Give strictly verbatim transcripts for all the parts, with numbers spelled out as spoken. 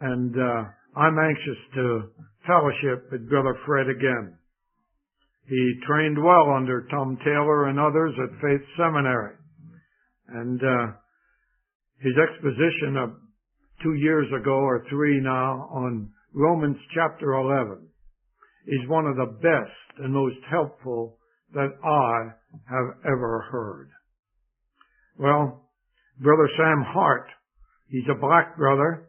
And uh, I'm anxious to fellowship with Brother Fred again. He trained well under Tom Taylor and others at Faith Seminary. And uh, his exposition of two years ago or three now on Romans chapter eleven is one of the best and most helpful that I have ever heard. Well, Brother Sam Hart, he's a black brother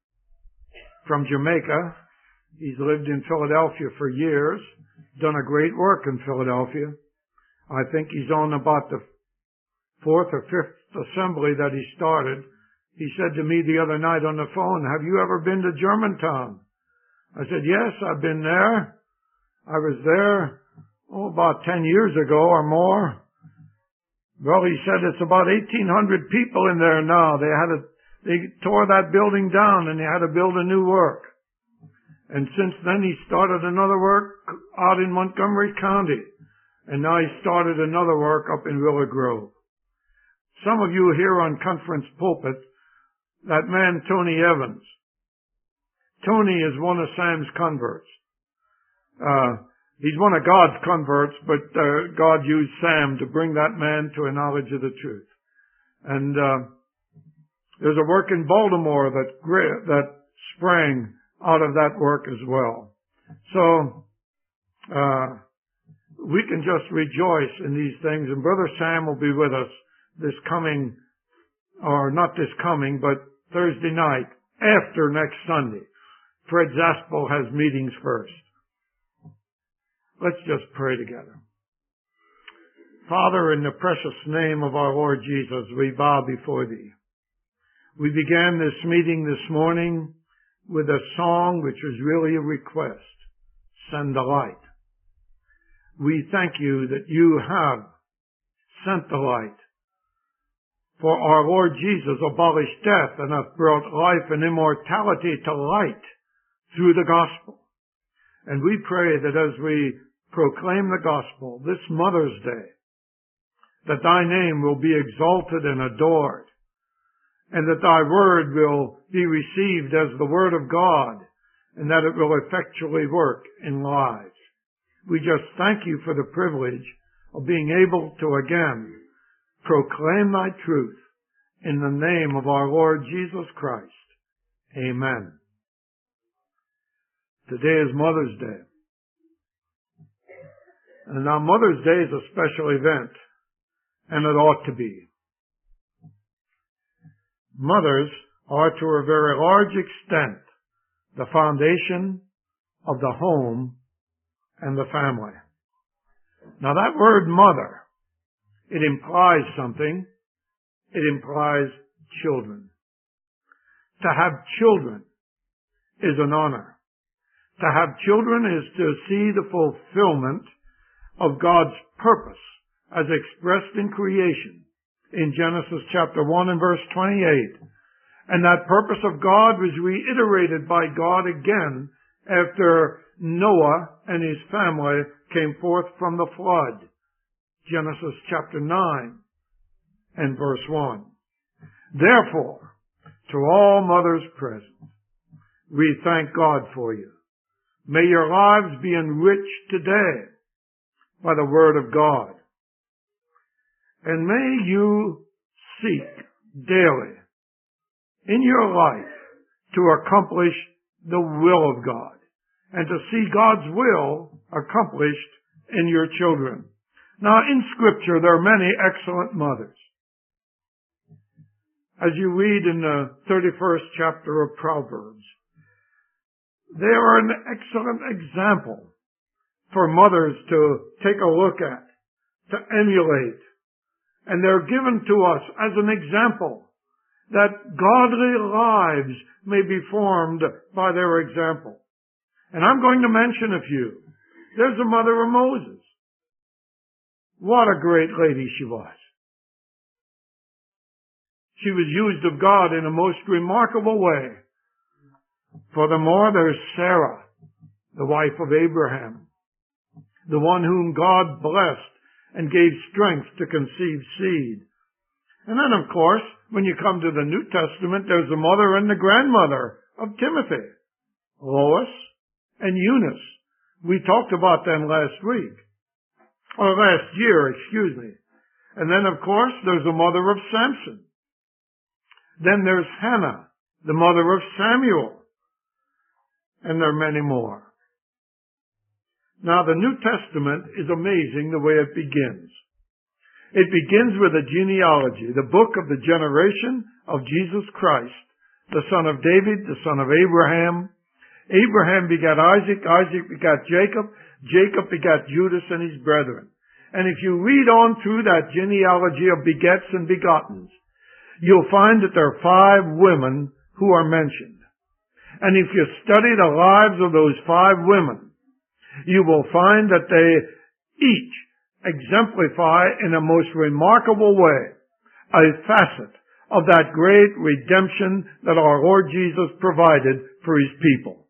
from Jamaica. He's lived in Philadelphia for years, done a great work in Philadelphia. I think he's on about the fourth or fifth assembly that he started. He said to me the other night on the phone, "Have you ever been to Germantown?" I said, "Yes, I've been there. I was there, oh, about ten years ago or more." Well, he said it's about eighteen hundred people in there now. They had to, they tore that building down and they had to build a new work. And since then he started another work out in Montgomery County. And now he started another work up in Willow Grove. Some of you hear on conference pulpit that man Tony Evans. Tony is one of Sam's converts. Uh, he's one of God's converts, but uh, God used Sam to bring that man to a knowledge of the truth. And uh, there's a work in Baltimore that that sprang out of that work as well. So uh, we can just rejoice in these things. And Brother Sam will be with us this coming, or not this coming, but Thursday night after next Sunday. Fred Zaspel has meetings first. Let's just pray together. Father, in the precious name of our Lord Jesus, we bow before Thee. We began this meeting this morning with a song which was really a request. Send the light. We thank You that You have sent the light. For our Lord Jesus abolished death and hath brought life and immortality to light through the gospel. And we pray that as we proclaim the gospel this Mother's Day, that Thy name will be exalted and adored, and that Thy word will be received as the word of God, and that it will effectually work in lives. We just thank You for the privilege of being able to again proclaim Thy truth in the name of our Lord Jesus Christ. Amen. Today is Mother's Day. And now Mother's Day is a special event, and it ought to be. Mothers are to a very large extent the foundation of the home and the family. Now that word mother, it implies something. It implies children. To have children is an honor. To have children is to see the fulfillment of God's purpose as expressed in creation in Genesis chapter one and verse twenty-eight. And that purpose of God was reiterated by God again after Noah and his family came forth from the flood. Genesis chapter nine and verse one. Therefore, to all mothers present, we thank God for you. May your lives be enriched today by the word of God. And may you seek daily in your life to accomplish the will of God and to see God's will accomplished in your children. Now, in Scripture, there are many excellent mothers. As you read in the thirty-first chapter of Proverbs, they are an excellent example for mothers to take a look at, to emulate. And they're given to us as an example that godly lives may be formed by their example. And I'm going to mention a few. There's the mother of Moses. What a great lady she was. She was used of God in a most remarkable way. Furthermore, there's Sarah, the wife of Abraham, the one whom God blessed and gave strength to conceive seed. And then, of course, when you come to the New Testament, there's the mother and the grandmother of Timothy, Lois and Eunice. We talked about them last week, or last year, excuse me. And then, of course, there's the mother of Samson. Then there's Hannah, the mother of Samuel. And there are many more. Now, the New Testament is amazing the way it begins. It begins with a genealogy, the book of the generation of Jesus Christ, the son of David, the son of Abraham. Abraham begat Isaac, Isaac begat Jacob, Jacob begat Judas and his brethren. And if you read on through that genealogy of begets and begottens, you'll find that there are five women who are mentioned. And if you study the lives of those five women, you will find that they each exemplify in a most remarkable way a facet of that great redemption that our Lord Jesus provided for His people.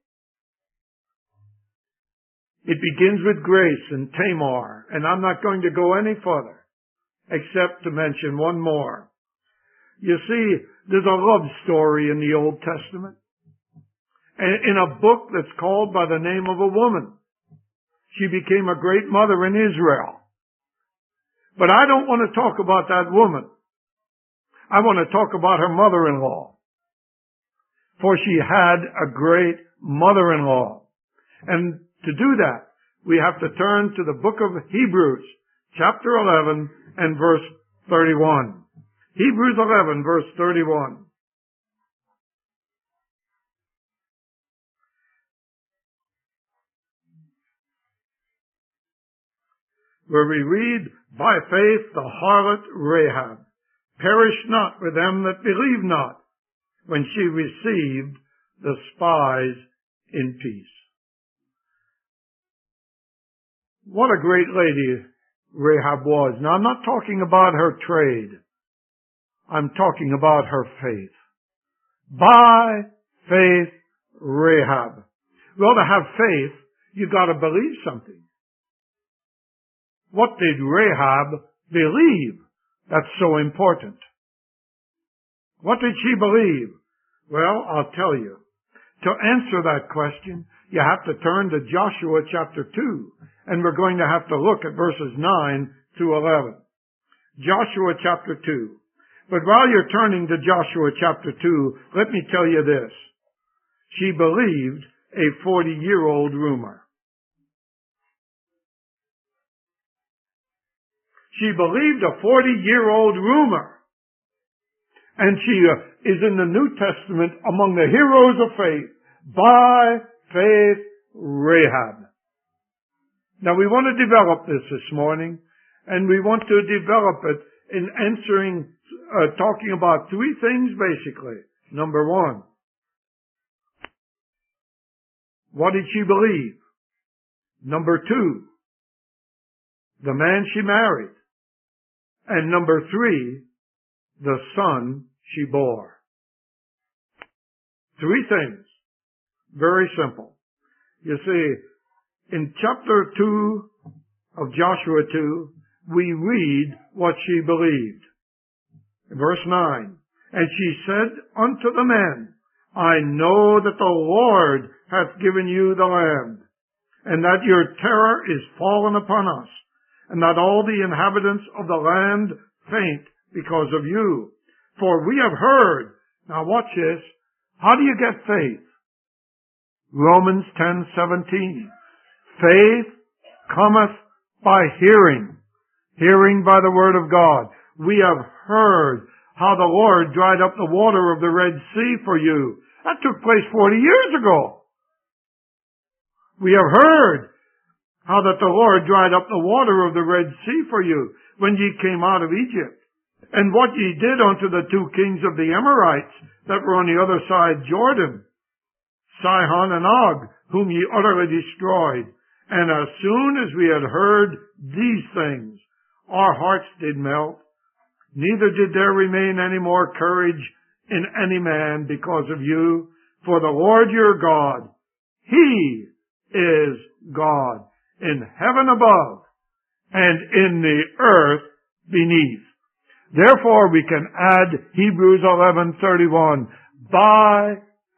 It begins with Grace and Tamar, and I'm not going to go any further except to mention one more. You see, there's a love story in the Old Testament, in a book that's called by the name of a woman. She became a great mother in Israel. But I don't want to talk about that woman. I want to talk about her mother-in-law. For she had a great mother-in-law. And to do that, we have to turn to the book of Hebrews, chapter eleven and verse thirty-one. Hebrews eleven, verse thirty-one. Where we read, by faith the harlot Rahab perished not with them that believed not, when she received the spies in peace. What a great lady Rahab was. Now, I'm not talking about her trade. I'm talking about her faith. By faith Rahab. Well, to have faith, you've got to believe something. What did Rahab believe? That's so important. What did she believe? Well, I'll tell you. To answer that question, you have to turn to Joshua chapter two, and we're going to have to look at verses nine through eleven. Joshua chapter two. But while you're turning to Joshua chapter two, let me tell you this. She believed a forty-year-old rumor. She believed a forty-year-old rumor. And she uh, is in the New Testament among the heroes of faith. By faith, Rahab. Now we want to develop this this morning, and we want to develop it in answering, uh, talking about three things basically. Number one, what did she believe? Number two, the man she married. And number three, the son she bore. Three things. Very simple. You see, in chapter two of Joshua two, we read what she believed. Verse nine, and she said unto the men, I know that the Lord hath given you the land, and that your terror is fallen upon us, and that all the inhabitants of the land faint because of you. For we have heard. Now watch this. How do you get faith? Romans ten seventeen. Faith cometh by hearing. Hearing by the word of God. We have heard how the Lord dried up the water of the Red Sea for you. That took place forty years ago. We have heard how that the Lord dried up the water of the Red Sea for you when ye came out of Egypt. And what ye did unto the two kings of the Amorites that were on the other side Jordan, Sihon and Og, whom ye utterly destroyed. And as soon as we had heard these things, our hearts did melt. Neither did there remain any more courage in any man because of you. For the Lord your God, He is God in heaven above and in the earth beneath. Therefore we can add Hebrews eleven thirty-one. By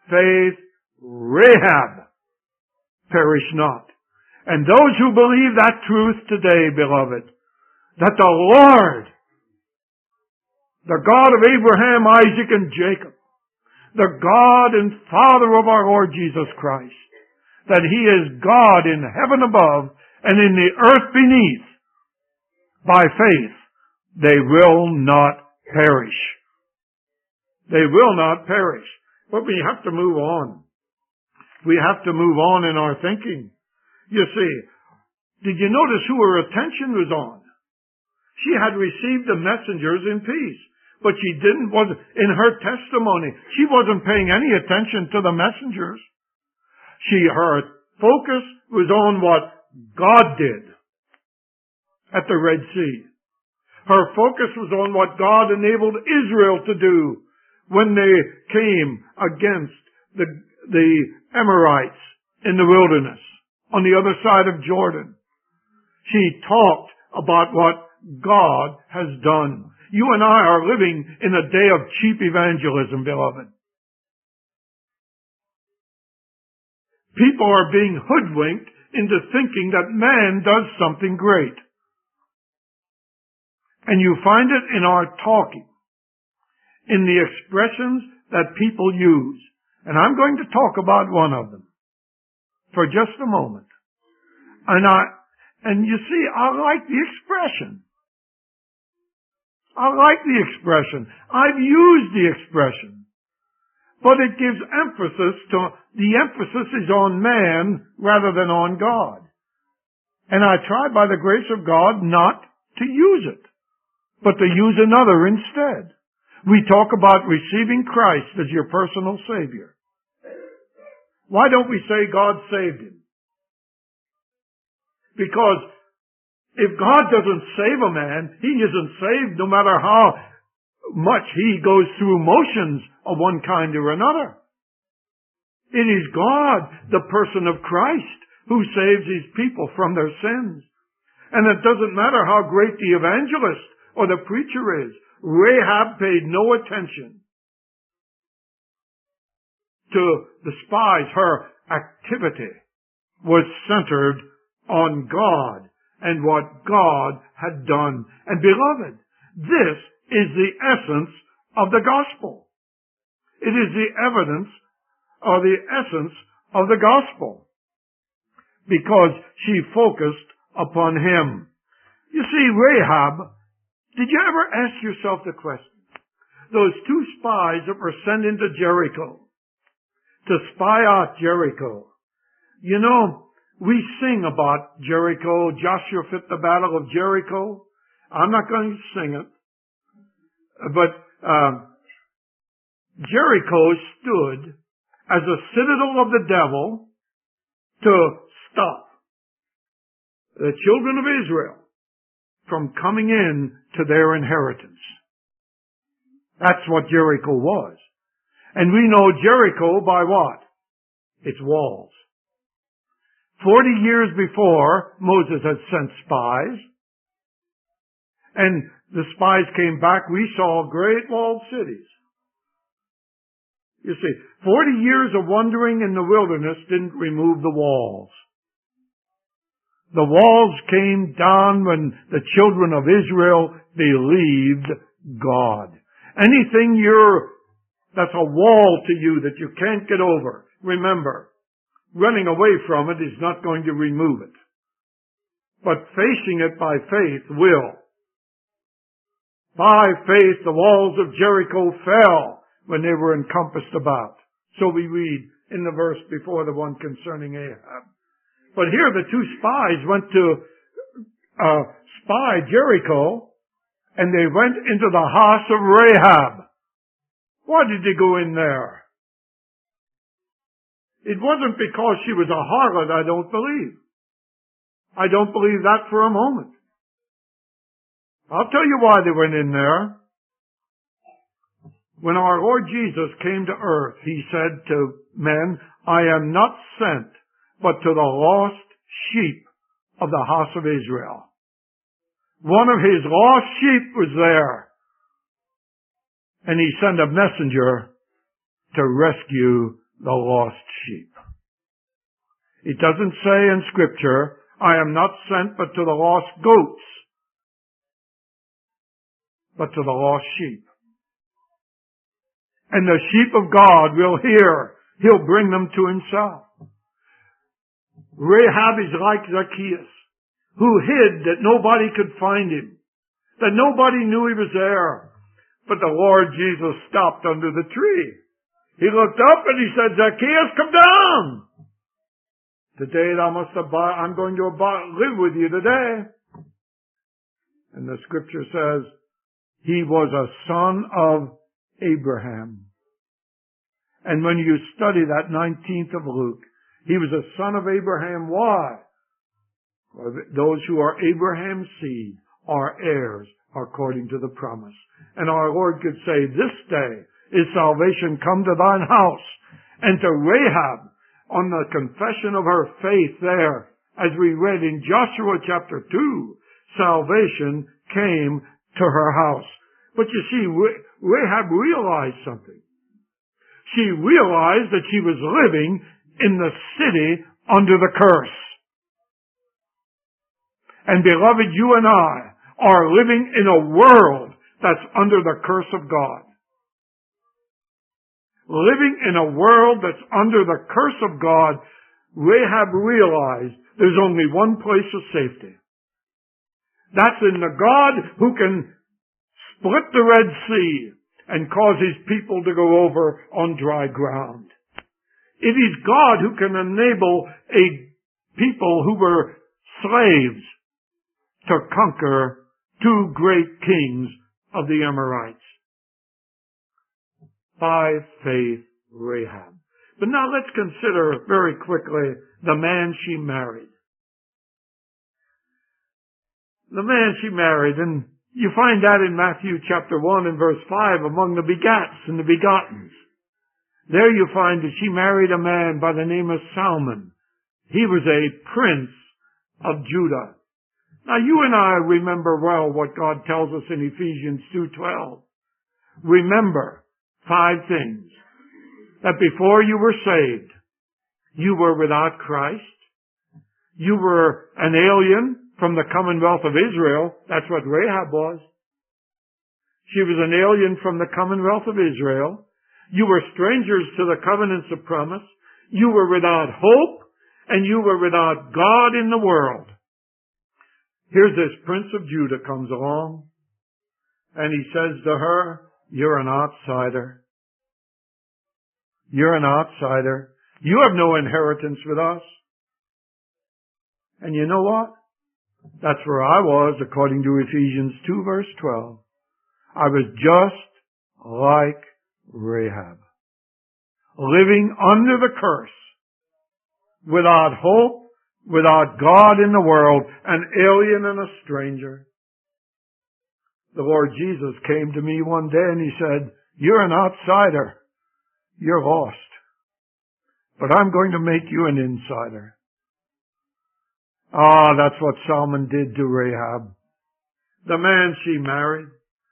faith Rahab perish not. And those who believe that truth today, beloved, that the Lord, the God of Abraham, Isaac, and Jacob, the God and Father of our Lord Jesus Christ, that He is God in heaven above and in the earth beneath, by faith, they will not perish. They will not perish. But we have to move on. We have to move on in our thinking. You see, did you notice who her attention was on? She had received the messengers in peace, but she didn't, wasn't, in her testimony, she wasn't paying any attention to the messengers. She, her focus was on what God did at the Red Sea. Her focus was on what God enabled Israel to do when they came against the, the Amorites in the wilderness on the other side of Jordan. She talked about what God has done. You and I are living in a day of cheap evangelism, beloved. People are being hoodwinked into thinking that man does something great. And you find it in our talking, in the expressions that people use. And I'm going to talk about one of them for just a moment. And I, and you see, I like the expression. I like the expression. I've used the expression. But it gives emphasis to, the emphasis is on man rather than on God. And I try by the grace of God not to use it, but to use another instead. We talk about receiving Christ as your personal Savior. Why don't we say God saved him? Because if God doesn't save a man, he isn't saved no matter how much he goes through motions of one kind or another. It is God, the person of Christ, who saves his people from their sins. And it doesn't matter how great the evangelist or the preacher is. Rahab paid no attention to the spies. Her activity was centered on God and what God had done. And beloved, this is the essence of the gospel. It is the evidence or the essence of the gospel, because she focused upon him. You see, Rahab, did you ever ask yourself the question? Those two spies that were sent into Jericho to spy out Jericho. You know, we sing about Jericho. Joshua fit the battle of Jericho. I'm not going to sing it. But uh, Jericho stood as a citadel of the devil to stop the children of Israel from coming in to their inheritance. That's what Jericho was. And we know Jericho by what? Its walls. Forty years before, Moses had sent spies. And the spies came back. We saw great walled cities. You see, forty years of wandering in the wilderness didn't remove the walls. The walls came down when the children of Israel believed God. Anything you're, that's a wall to you that you can't get over, remember, running away from it is not going to remove it. But facing it by faith will. By faith the walls of Jericho fell when they were encompassed about. So we read in the verse before the one concerning Ahab. But here the two spies went to uh, spy Jericho, and they went into the house of Rahab. Why did they go in there? It wasn't because she was a harlot, I don't believe. I don't believe that for a moment. I'll tell you why they went in there. When our Lord Jesus came to earth, he said to men, I am not sent but to the lost sheep of the house of Israel. One of his lost sheep was there. And he sent a messenger to rescue the lost sheep. It doesn't say in Scripture, I am not sent but to the lost goats, but to the lost sheep. And the sheep of God will hear. He'll bring them to himself. Rahab is like Zacchaeus, who hid that nobody could find him, that nobody knew he was there. But the Lord Jesus stopped under the tree. He looked up and he said, Zacchaeus, come down. Today thou must abide, I'm going to abide, live with you today. And the Scripture says, he was a son of Abraham. And when you study that nineteenth of Luke, he was a son of Abraham. Why? For those who are Abraham's seed are heirs according to the promise. And our Lord could say, this day is salvation come to thine house. And to Rahab, on the confession of her faith there, as we read in Joshua chapter two, salvation came to her house. But you see, Rahab realized something. She realized that she was living in the city under the curse. And beloved, you and I are living in a world that's under the curse of God. Living in a world that's under the curse of God, Rahab realized there's only one place of safety. That's in the God who can split the Red Sea and cause his people to go over on dry ground. It is God who can enable a people who were slaves to conquer two great kings of the Amorites. By faith, Rahab. But now let's consider very quickly the man she married. The man she married, and you find that in Matthew chapter one and verse five, among the begats and the begottens. There you find that she married a man by the name of Salmon. He was a prince of Judah. Now you and I remember well what God tells us in Ephesians two twelve. Remember five things. That before you were saved, you were without Christ. You were an alien from the commonwealth of Israel. That's what Rahab was. She was an alien from the commonwealth of Israel. You were strangers to the covenants of promise. You were without hope, and you were without God in the world. Here's this prince of Judah comes along, and he says to her, you're an outsider. You're an outsider. You have no inheritance with us. And you know what? That's where I was, according to Ephesians two verse twelve. I was just like Rahab, living under the curse, without hope, without God in the world, an alien and a stranger. The Lord Jesus came to me one day and he said, you're an outsider. You're lost. But I'm going to make you an insider. Ah, that's what Solomon did to Rahab, the man she married.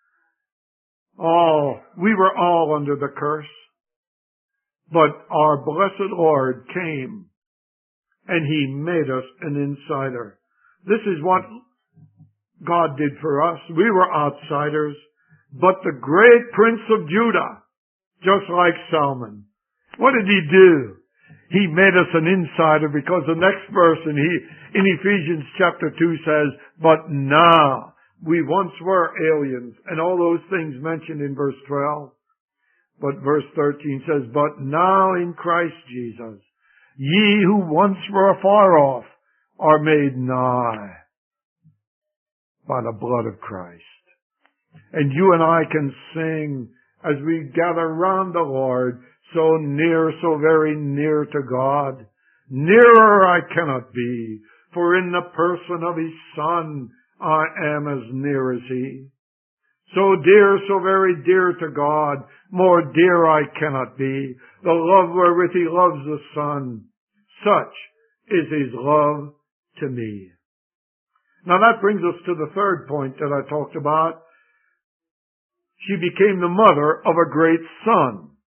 Oh, we were all under the curse. But our blessed Lord came and he made us an insider. This is what God did for us. We were outsiders, but the great Prince of Judah, just like Solomon, what did he do? He made us an insider, because the next verse in, he, in Ephesians chapter two says, but now we once were aliens, and all those things mentioned in verse twelve. But verse thirteen says, but now in Christ Jesus, ye who once were afar off are made nigh by the blood of Christ. And you and I can sing as we gather round the Lord, so near, so very near to God. Nearer I cannot be, for in the person of his Son I am as near as he. So dear, so very dear to God, more dear I cannot be. The love wherewith he loves the Son, such is his love to me. Now that brings us to the third point that I talked about. She became the mother of a great son.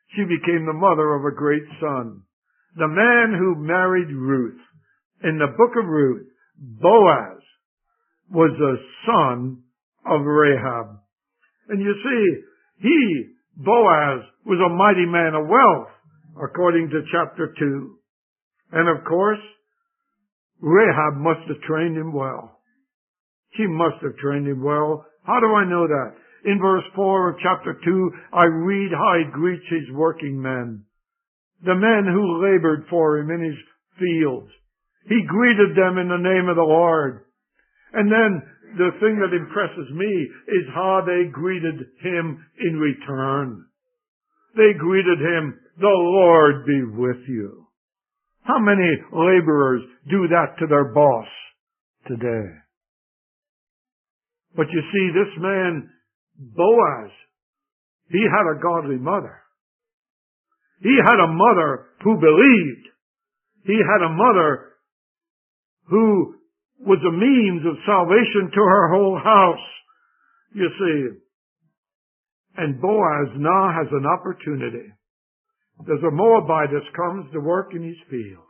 She became the mother of a great son. The man who married Ruth, in the book of Ruth, Boaz, was the son of Rahab. And you see, he, Boaz, was a mighty man of wealth, according to chapter two. And of course, Rahab must have trained him well. She must have trained him well. How do I know that? In verse four of chapter two, I read how he greets his working men, the men who labored for him in his fields. He greeted them in the name of the Lord. And then the thing that impresses me is how they greeted him in return. They greeted him, the Lord be with you. How many laborers do that to their boss today? But you see, this man, Boaz, he had a godly mother. He had a mother who believed. He had a mother who was a means of salvation to her whole house, you see. And Boaz now has an opportunity. There's a Moabitess comes to work in his field.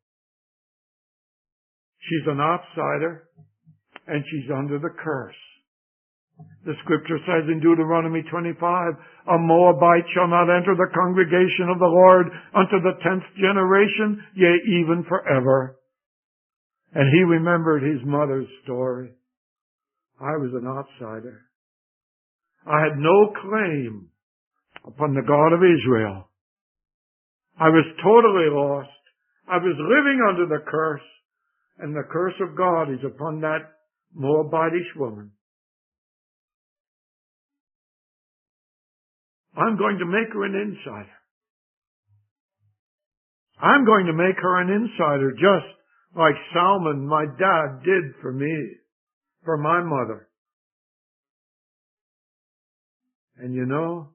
She's an outsider, and she's under the curse. The scripture says in Deuteronomy twenty-five, a Moabite shall not enter the congregation of the Lord unto the tenth generation, yea, even forever. And he remembered his mother's story. I was an outsider. I had no claim upon the God of Israel. I was totally lost. I was living under the curse, and the curse of God is upon that Moabitish woman. I'm going to make her an insider. I'm going to make her an insider just like Salmon, my dad, did for me, for my mother. And you know,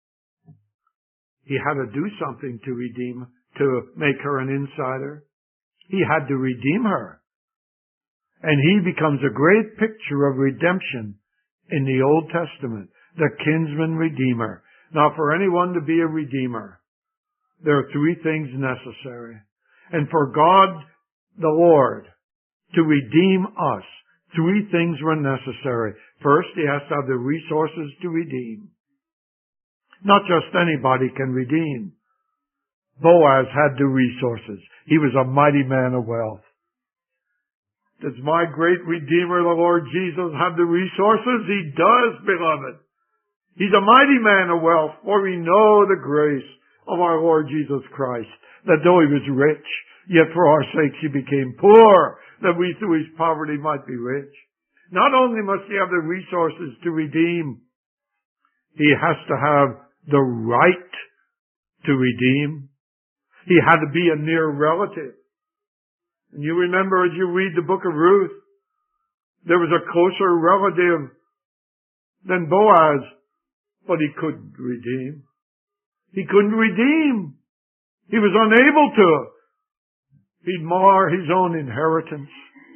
he had to do something to redeem, to make her an insider. He had to redeem her. And he becomes a great picture of redemption in the Old Testament, the kinsman redeemer. Now, for anyone to be a redeemer, there are three things necessary. And for God, the Lord, to redeem us, three things were necessary. First, he has to have the resources to redeem. Not just anybody can redeem. Boaz had the resources. He was a mighty man of wealth. Does my great Redeemer, the Lord Jesus, have the resources? He does, beloved. He's a mighty man of wealth, for we know the grace of our Lord Jesus Christ, that though he was rich, yet for our sakes he became poor, that we through his poverty might be rich. Not only must he have the resources to redeem, he has to have the right to redeem. He had to be a near relative. And you remember as you read the book of Ruth, there was a closer relative than Boaz, but he couldn't redeem. He couldn't redeem. He was unable to. He'd mar his own inheritance.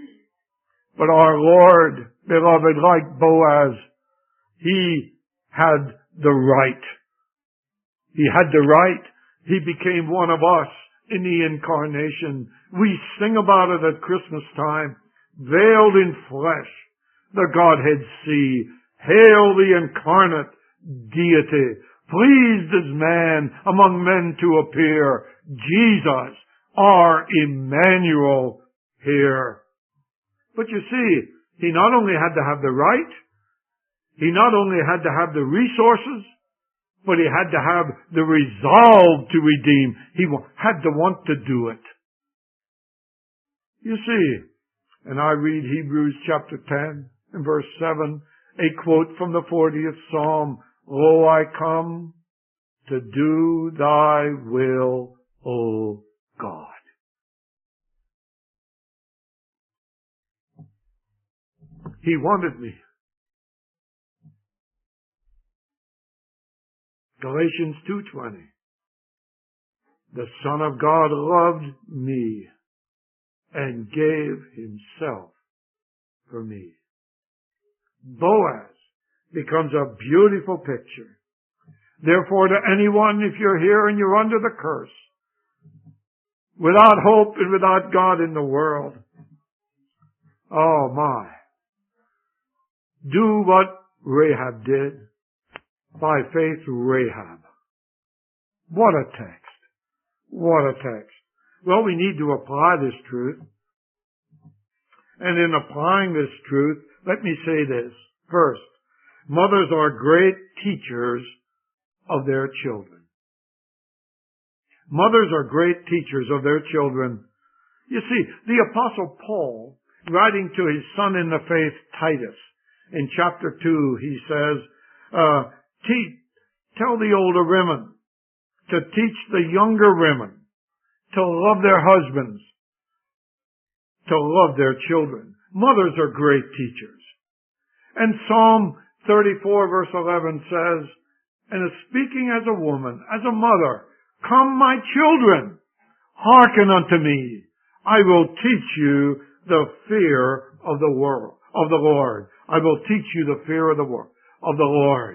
But our Lord, beloved, like Boaz, he had the right. He had the right. He became one of us in the incarnation. We sing about it at Christmas time. Veiled in flesh, the Godhead see. Hail the incarnate deity. Pleased as man among men to appear. Jesus, our Emmanuel here. But you see, he not only had to have the right, he not only had to have the resources, but he had to have the resolve to redeem. He had to want to do it. You see, and I read Hebrews chapter ten and verse seven, a quote from the fortieth Psalm, Lo, I come to do thy will, O God. He wanted me. Galatians two twenty. The Son of God loved me and gave himself for me. Boaz becomes a beautiful picture. Therefore, to anyone, if you're here and you're under the curse, without hope and without God in the world, oh my, do what Rahab did. By faith, Rahab. What a text. What a text. Well, we need to apply this truth. And in applying this truth, let me say this. First, mothers are great teachers of their children. Mothers are great teachers of their children. You see, the Apostle Paul, writing to his son in the faith, Titus, in chapter two, he says, uh, teach, tell the older women to teach the younger women to love their husbands, to love their children. Mothers are great teachers. And Psalm thirty-four verse eleven says, and is speaking as a woman, as a mother, come my children, hearken unto me. I will teach you the fear of the world, of the Lord. I will teach you the fear of the world, of the Lord.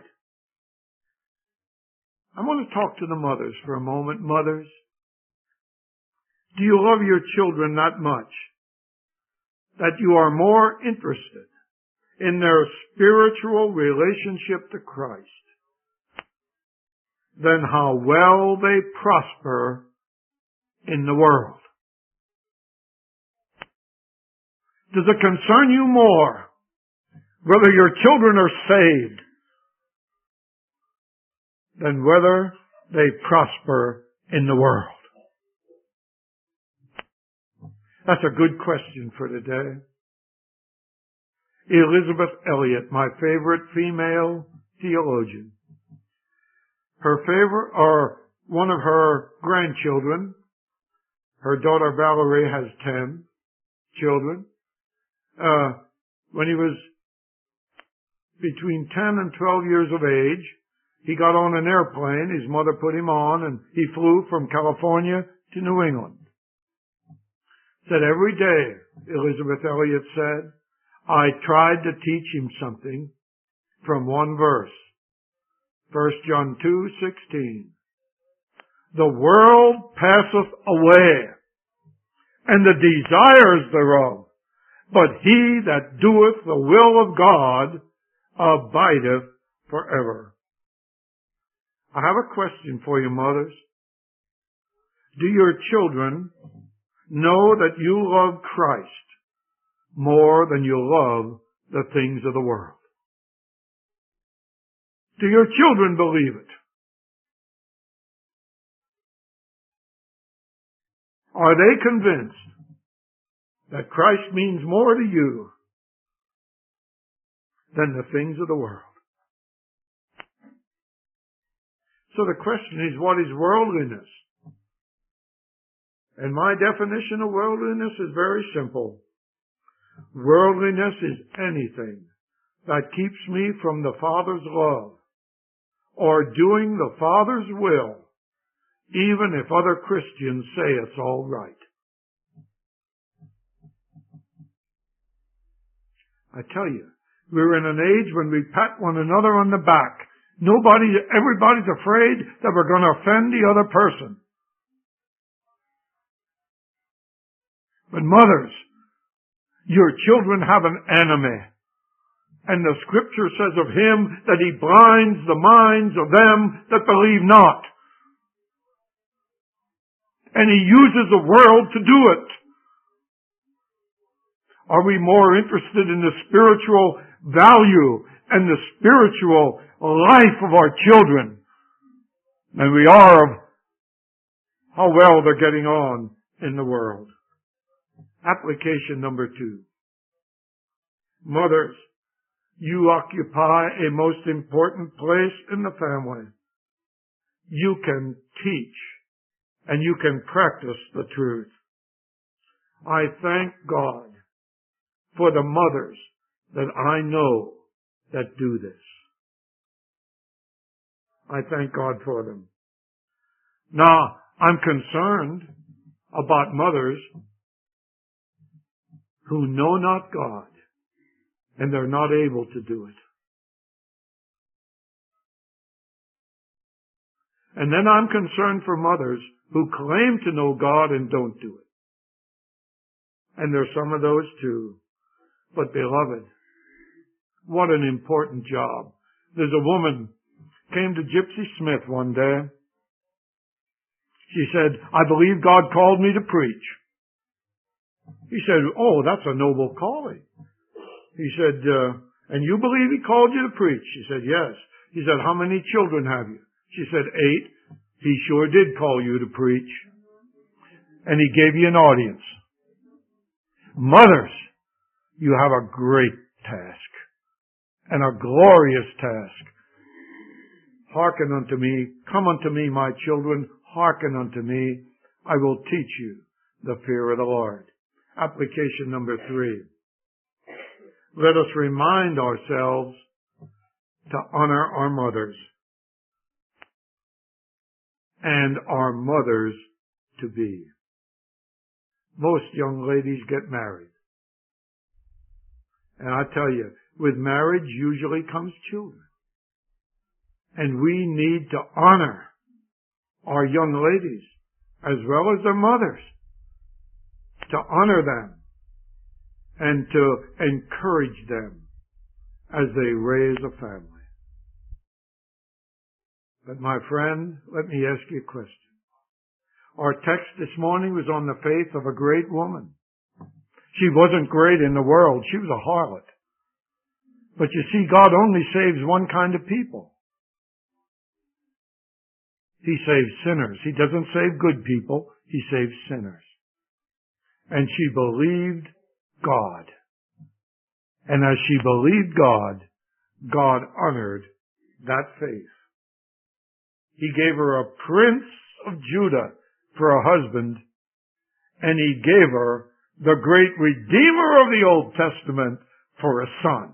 I want to talk to the mothers for a moment. Mothers, do you love your children that much that you are more interested in their spiritual relationship to Christ than how well they prosper in the world? Does it concern you more whether your children are saved than whether they prosper in the world? That's a good question for today. Elisabeth Elliot, my favorite female theologian. Her favorite, or one of her grandchildren, her daughter Valerie has ten children. Uh, when he was between ten and twelve years of age, he got on an airplane. His mother put him on, and he flew from California to New England. Said every day, Elisabeth Elliot said, I tried to teach him something from one verse. First John two sixteen. The world passeth away, and the desires thereof, but he that doeth the will of God abideth forever. I have a question for you, mothers. Do your children know that you love Christ more than you love the things of the world? Do your children believe it? Are they convinced that Christ means more to you than the things of the world? So the question is, what is worldliness? And my definition of worldliness is very simple. Worldliness is anything that keeps me from the Father's love or doing the Father's will, even if other Christians say it's all right. I tell you, we're in an age when we pat one another on the back. Nobody, everybody's afraid that we're going to offend the other person. But mothers, your children have an enemy. And the scripture says of him that he blinds the minds of them that believe not. And he uses the world to do it. Are we more interested in the spiritual value and the spiritual life of our children than we are of how well they're getting on in the world? Application number two. Mothers, you occupy a most important place in the family. You can teach and you can practice the truth. I thank God for the mothers that I know that do this. I thank God for them. Now, I'm concerned about mothers who know not God and they're not able to do it. And then I'm concerned for mothers who claim to know God and don't do it. And there's some of those too. But beloved, what an important job. There's a woman came to Gypsy Smith one day. She said, I believe God called me to preach. He said, oh, that's a noble calling. He said, uh, and you believe he called you to preach? She said, yes. He said, how many children have you? She said, eight. He sure did call you to preach. And he gave you an audience. Mothers, you have a great task and a glorious task. Hearken unto me, come unto me, my children, hearken unto me. I will teach you the fear of the Lord. Application number three. Let us remind ourselves to honor our mothers and our mothers to be. Most young ladies get married. And I tell you, with marriage usually comes children. And we need to honor our young ladies as well as their mothers. To honor them and to encourage them as they raise a family. But my friend, let me ask you a question. Our text this morning was on the faith of a great woman. She wasn't great in the world. She was a harlot. But you see, God only saves one kind of people. He saves sinners. He doesn't save good people. He saves sinners. And she believed God. And as she believed God, God honored that faith. He gave her a prince of Judah for a husband, and he gave her the great Redeemer of the Old Testament for a son.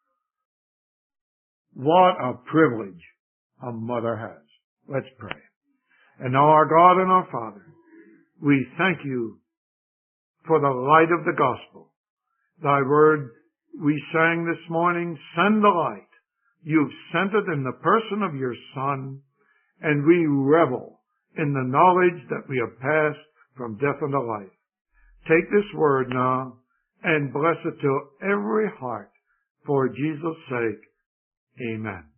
What a privilege a mother has. Let's pray. And now our God and our Father, we thank you for the light of the gospel. Thy word we sang this morning, send the light. You've sent it in the person of your Son, and we revel in the knowledge that we have passed from death unto life. Take this word now and bless it to every heart for Jesus' sake. Amen.